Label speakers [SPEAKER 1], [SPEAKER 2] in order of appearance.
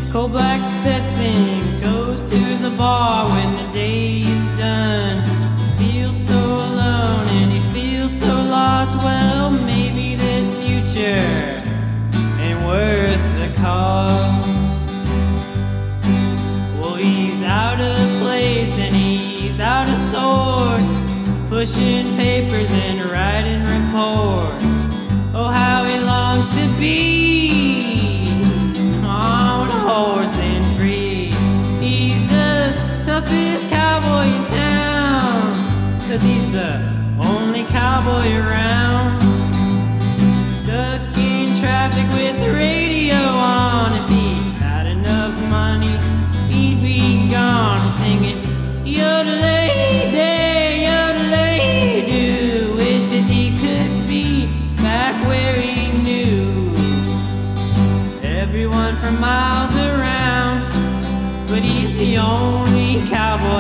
[SPEAKER 1] Cold black Stetson goes to the bar when the day is done. He feels so alone and he feels so lost. Well, maybe this future ain't worth the cost. Well, he's out of place and he's out of sorts, pushing papers and writing reports. Oh, how he longs to be on a horse and free. He's the toughest cowboy in town, 'cause he's the only cowboy around. Stuck in traffic with the radio on. If he had enough money, he'd be gone singing yodelay-day, yodelay-doo. Wishes he could be back where he knew everyone from miles around, but he's the only cowboy